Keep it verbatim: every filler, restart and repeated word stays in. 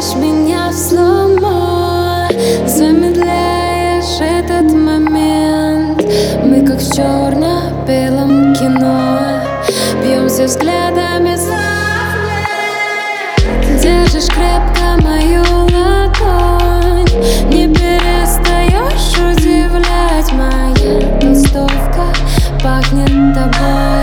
Ставишь меня в слоумо, замедляешь этот момент. Мы как в черно-белом кино, бьемся взглядами за взгляд. Держишь крепко мою ладонь, не перестаешь удивлять. Моя толстовка пахнет тобой.